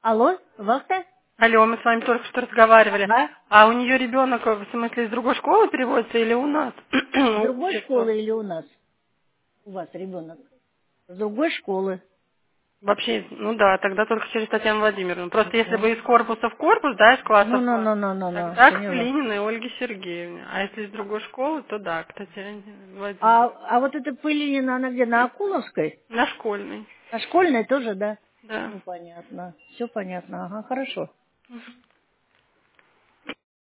Алло, Вахта? Алло, мы с вами только что разговаривали. Да? А у нее ребенок, в смысле, из другой школы переводится или у нас? С другой Учится? школы или у нас? У вас ребенок? С другой школы. Вообще, ну да, тогда только через Татьяну Владимировну. Просто если бы Ну, из корпуса в корпус, да, из класса в класс, ну, тогда к поняла. Пылининой Ольге Сергеевне. А если из другой школы, то да, к Татьяне Владимировне. А вот эта Пылинина, она где, на Акуловской? На школьной. На школьной тоже, да? Да. Ну, понятно. Все понятно. Ага, хорошо.